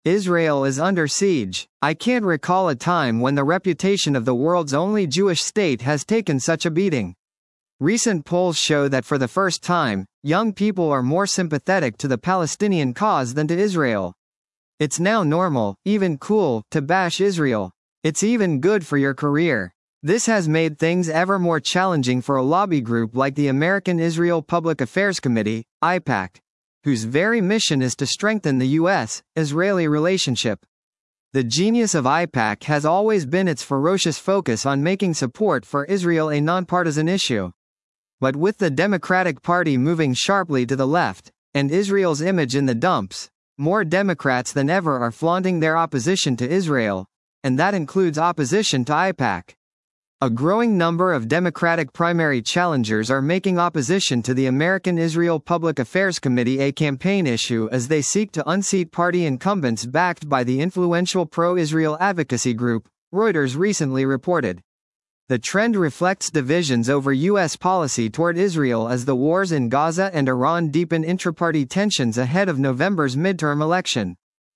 Israel is under siege. I can't recall a time when the reputation of the world's only Jewish state has taken such a beating. Recent polls show that for the first time, young people are more sympathetic to the Palestinian cause than to Israel. It's now normal, even cool, to bash Israel. It's even good for your career. This has made things ever more challenging for a lobby group like the American Israel Public Affairs Committee, AIPAC, whose very mission is to strengthen the U.S.-Israeli relationship. The genius of AIPAC has always been its ferocious focus on making support for Israel a nonpartisan issue. But with the Democratic Party moving sharply to the left, and Israel's image in the dumps, more Democrats than ever are flaunting their opposition to Israel, and that includes opposition to AIPAC. A growing number of Democratic primary challengers are making opposition to the American Israel Public Affairs Committee a campaign issue as they seek to unseat party incumbents backed by the influential pro-Israel advocacy group, Reuters recently reported. The trend reflects divisions over U.S. policy toward Israel as the wars in Gaza and Iran deepen intra-party tensions ahead of November's midterm election.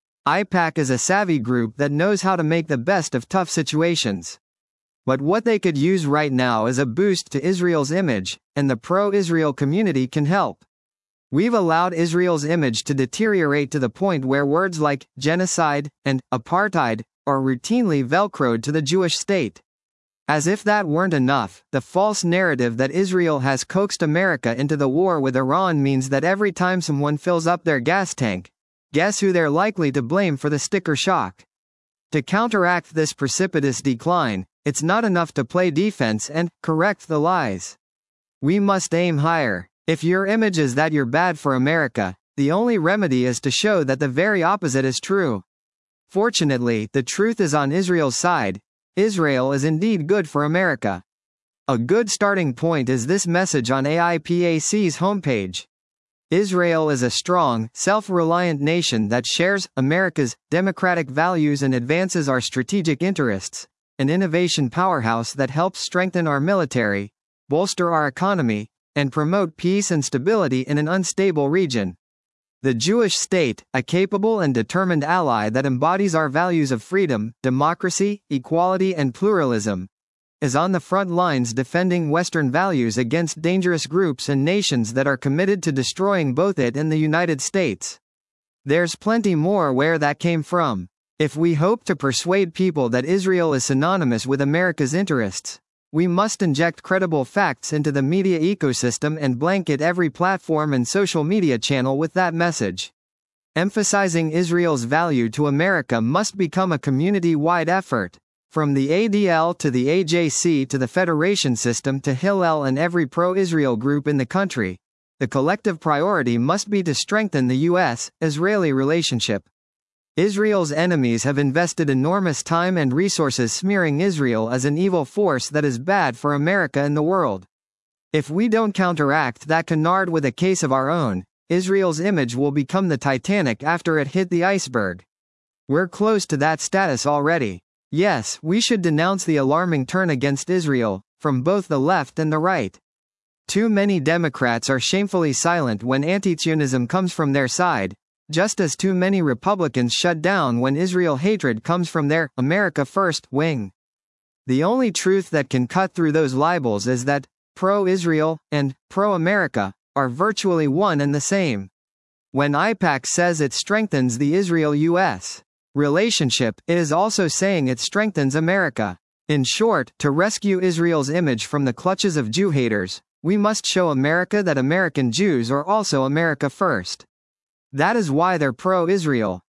AIPAC is a savvy group that knows how to make the best of tough situations. But what they could use right now is a boost to Israel's image, and the pro-Israel community can help. We've allowed Israel's image to deteriorate to the point where words like genocide and apartheid are routinely velcroed to the Jewish state. As if that weren't enough, the false narrative that Israel has coaxed America into the war with Iran means that every time someone fills up their gas tank, guess who they're likely to blame for the sticker shock? To counteract this precipitous decline, it's not enough to play defense and correct the lies. We must aim higher. If your image is that you're bad for America, the only remedy is to show that the very opposite is true. Fortunately, the truth is on Israel's side. Israel is indeed good for America. A good starting point is this message on AIPAC's homepage. Israel is a strong, self-reliant nation that shares America's democratic values and advances our strategic interests, an innovation powerhouse that helps strengthen our military, bolster our economy, and promote peace and stability in an unstable region. The Jewish state, a capable and determined ally that embodies our values of freedom, democracy, equality and pluralism, is on the front lines defending Western values against dangerous groups and nations that are committed to destroying both it and the United States. There's plenty more where that came from. If we hope to persuade people that Israel is synonymous with America's interests, we must inject credible facts into the media ecosystem and blanket every platform and social media channel with that message. Emphasizing Israel's value to America must become a community-wide effort. From the ADL to the AJC to the Federation System to Hillel and every pro-Israel group in the country, the collective priority must be to strengthen the U.S.-Israeli relationship. Israel's enemies have invested enormous time and resources smearing Israel as an evil force that is bad for America and the world. If we don't counteract that canard with a case of our own, Israel's image will become the Titanic after it hit the iceberg. We're close to that status already. Yes, we should denounce the alarming turn against Israel, from both the left and the right. Too many Democrats are shamefully silent when anti-Zionism comes from their side, just as too many Republicans shut down when Israel hatred comes from their America First wing. The only truth that can cut through those libels is that pro-Israel and pro-America are virtually one and the same. When AIPAC says it strengthens the Israel-US relationship, it is also saying it strengthens America. In short, to rescue Israel's image from the clutches of Jew haters, we must show America that American Jews are also America First. That is why they're pro-Israel.